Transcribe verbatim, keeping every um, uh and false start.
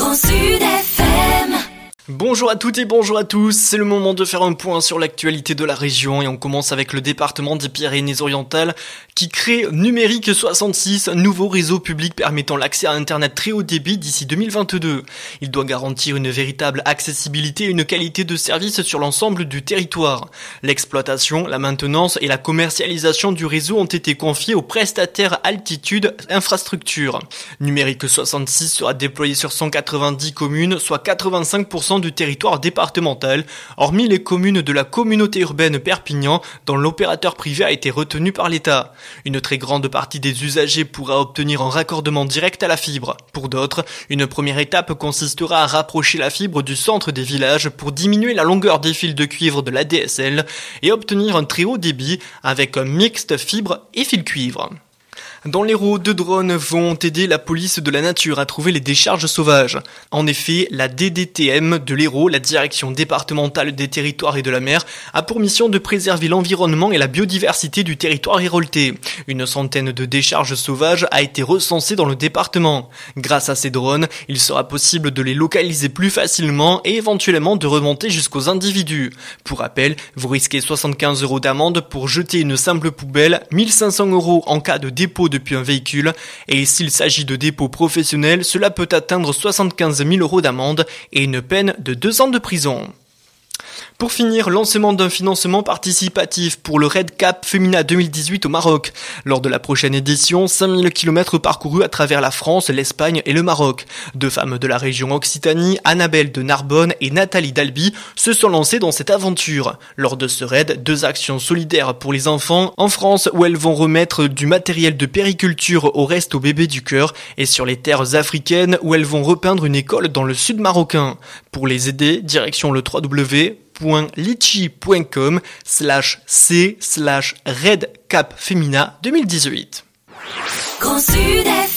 Grand Sud F M. Bonjour à toutes et bonjour à tous, c'est le moment de faire un point sur l'actualité de la région et on commence avec le département des Pyrénées-Orientales qui crée Numérique soixante-six, nouveau réseau public permettant l'accès à Internet très haut débit d'ici deux mille vingt-deux. Il doit garantir une véritable accessibilité et une qualité de service sur l'ensemble du territoire. L'exploitation, la maintenance et la commercialisation du réseau ont été confiés au prestataire Altitude Infrastructure. Numérique soixante-six sera déployé sur cent quatre-vingt-dix communes, soit quatre-vingt-cinq pour cent du territoire départemental, hormis les communes de la communauté urbaine Perpignan, dont l'opérateur privé a été retenu par l'État. Une très grande partie des usagers pourra obtenir un raccordement direct à la fibre. Pour d'autres, une première étape consistera à rapprocher la fibre du centre des villages pour diminuer la longueur des fils de cuivre de l'A D S L et obtenir un très haut débit avec un mixte fibre et fil cuivre. Dans l'Hérault, deux drones vont aider la police de la nature à trouver les décharges sauvages. En effet, la D D T M de l'Hérault, la Direction départementale des territoires et de la mer, a pour mission de préserver l'environnement et la biodiversité du territoire héroltais. Une centaine de décharges sauvages a été recensée dans le département. Grâce à ces drones, il sera possible de les localiser plus facilement et éventuellement de remonter jusqu'aux individus. Pour rappel, vous risquez soixante-quinze euros d'amende pour jeter une simple poubelle, mille cinq cents euros en cas de dépôt depuis un véhicule, et s'il s'agit de dépôts professionnels, cela peut atteindre soixante-quinze mille euros d'amende et une peine de deux ans de prison. Pour finir, lancement d'un financement participatif pour le Red Cap Femina deux mille dix-huit au Maroc. Lors de la prochaine édition, cinq mille kilomètres parcourus à travers la France, l'Espagne et le Maroc. Deux femmes de la région Occitanie, Annabelle de Narbonne et Nathalie d'Albi, se sont lancées dans cette aventure. Lors de ce raid, deux actions solidaires pour les enfants, en France où elles vont remettre du matériel de périculture au reste aux bébés du cœur, et sur les terres africaines où elles vont repeindre une école dans le sud marocain. Pour les aider, direction le w w w point litchi point com slash c slash redcapfemina deux mille dix-huit. Grand Sud F M.